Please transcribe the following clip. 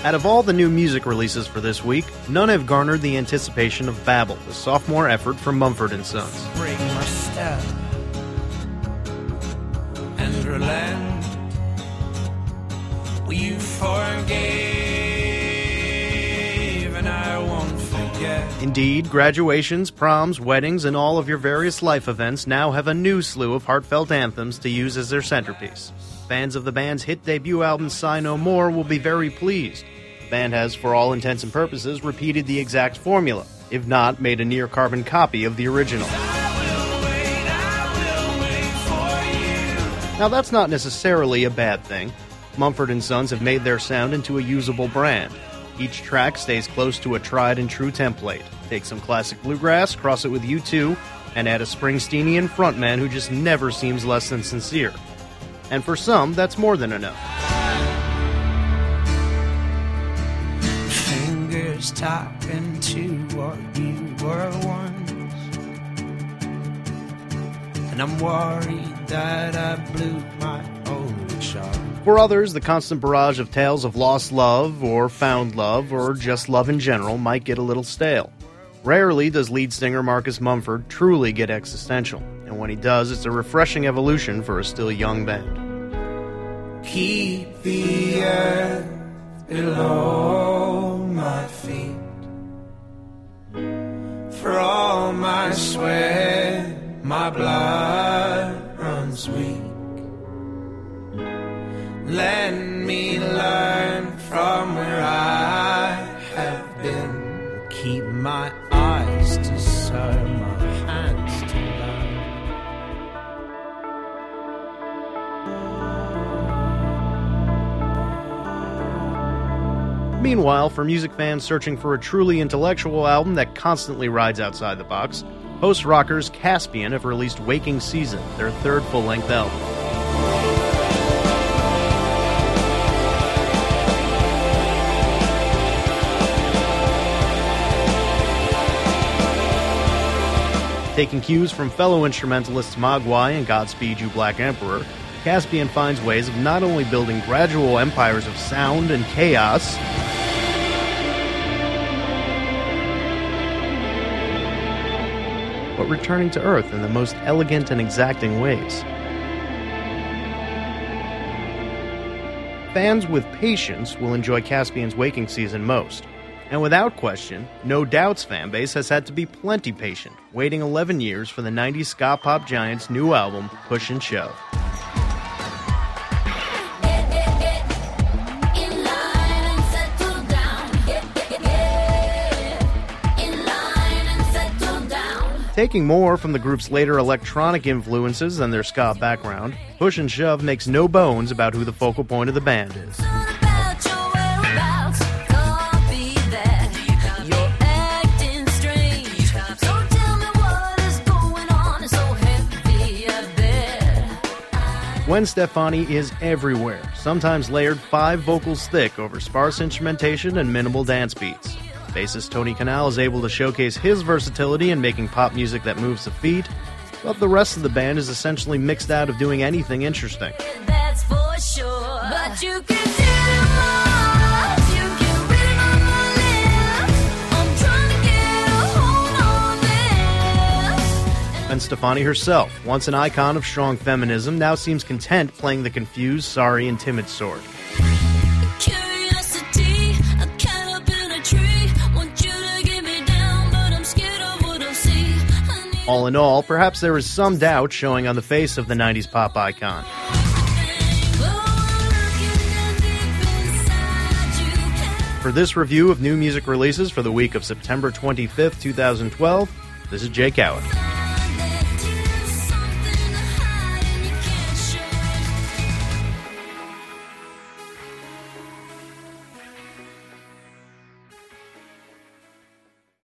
Out of all the new music releases for this week, none have garnered the anticipation of Babel, the sophomore effort from Mumford & Sons. Break my step and relent. You forgave and I won't forget. Indeed, graduations, proms, weddings, and all of your various life events now have a new slew of heartfelt anthems to use as their centerpiece. Fans of the band's hit debut album Sigh No More will be very pleased. The band has, for all intents and purposes, repeated the exact formula, if not made a near-carbon copy of the original. Now that's not necessarily a bad thing. Mumford & Sons have made their sound into a usable brand. Each track stays close to a tried-and-true template. Take some classic bluegrass, cross it with U2, and add a Springsteenian frontman who just never seems less than sincere. And for some, that's more than enough. Fingers talking to what you were once, and I'm worried that I blew my old shot. For others, the constant barrage of tales of lost love, or found love, or just love in general might get a little stale. Rarely does lead singer Marcus Mumford truly get existential, and when he does, it's a refreshing evolution for a still young band. Keep the earth below my feet, for all my sweat, my blood runs weak. Let me learn from where I have been. Keep my eyes to serve, my hands to learn. Meanwhile, for music fans searching for a truly intellectual album that constantly rides outside the box, post-rockers Caspian have released Waking Season, their third full-length album. Taking cues from fellow instrumentalists Mogwai and Godspeed You Black Emperor, Caspian finds ways of not only building gradual empires of sound and chaos, but returning to earth in the most elegant and exacting ways. Fans with patience will enjoy Caspian's Waking Season most. And without question, No Doubt's fanbase has had to be plenty patient, waiting 11 years for the 90s ska pop giant's new album, Push and Shove. Taking more from the group's later electronic influences than their ska background, Push and Shove makes no bones about who the focal point of the band is. Gwen Stefani is everywhere, sometimes layered 5 vocals thick over sparse instrumentation and minimal dance beats. Bassist Tony Kanal is able to showcase his versatility in making pop music that moves the feet, but the rest of the band is essentially mixed out of doing anything interesting. That's for sure. But you can tell more, you can read it on my lips. I'm trying to get a hold on this. And Stefani herself, once an icon of strong feminism, now seems content playing the confused, sorry, and timid sort. Curiosity, a cat up in a tree. Want you to get me down, but I'm scared of what I'll see. All in all, perhaps there is some doubt showing on the face of the 90s pop icon. For this review of new music releases for the week of September 25th, 2012, this is Jake Howitt.